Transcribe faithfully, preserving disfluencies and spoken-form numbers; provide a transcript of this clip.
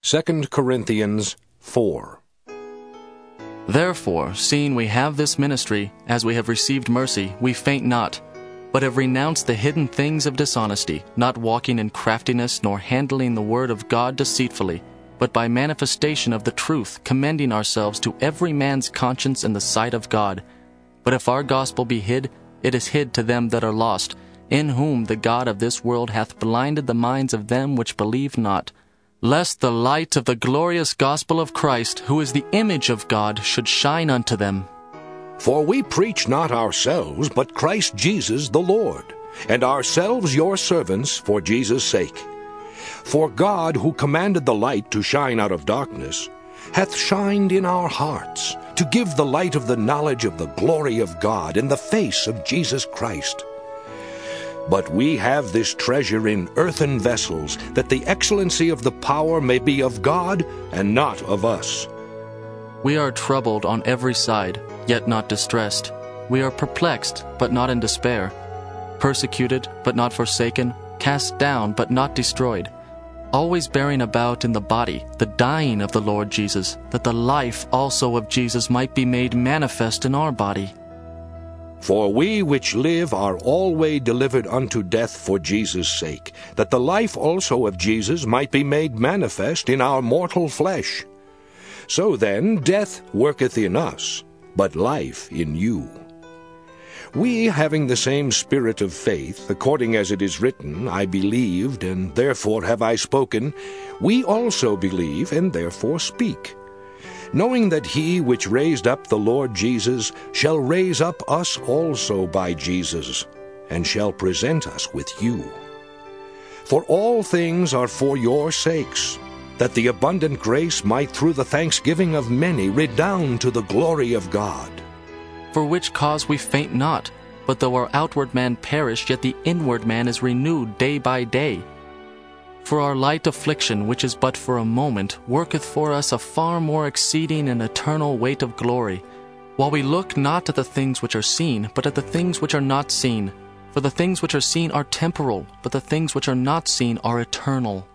Second Corinthians four. Therefore, seeing we have this ministry, as we have received mercy, we faint not, but have renounced the hidden things of dishonesty, not walking in craftiness, nor handling the word of God deceitfully, but by manifestation of the truth, commending ourselves to every man's conscience in the sight of God. But if our gospel be hid, it is hid to them that are lost, in whom the God of this world hath blinded the minds of them which believe not, lest the light of the glorious gospel of Christ, who is the image of God, should shine unto them. For we preach not ourselves, but Christ Jesus the Lord, and ourselves your servants for Jesus' sake. For God, who commanded the light to shine out of darkness, hath shined in our hearts, to give the light of the knowledge of the glory of God in the face of Jesus Christ. But we have this treasure in earthen vessels, that the excellency of the power may be of God, and not of us. We are troubled on every side, yet not distressed. We are perplexed, but not in despair. Persecuted, but not forsaken. Cast down, but not destroyed. Always bearing about in the body the dying of the Lord Jesus, that the life also of Jesus might be made manifest in our body. For we which live are always delivered unto death for Jesus' sake, that the life also of Jesus might be made manifest in our mortal flesh. So then death worketh in us, but life in you. We, having the same spirit of faith, according as it is written, I believed, and therefore have I spoken, we also believe, and therefore speak, knowing that he which raised up the Lord Jesus shall raise up us also by Jesus, and shall present us with you. For all things are for your sakes, that the abundant grace might through the thanksgiving of many redound to the glory of God. For which cause we faint not, but though our outward man perish, yet the inward man is renewed day by day. For our light affliction, which is but for a moment, worketh for us a far more exceeding and eternal weight of glory, while we look not at the things which are seen, but at the things which are not seen. For the things which are seen are temporal, but the things which are not seen are eternal.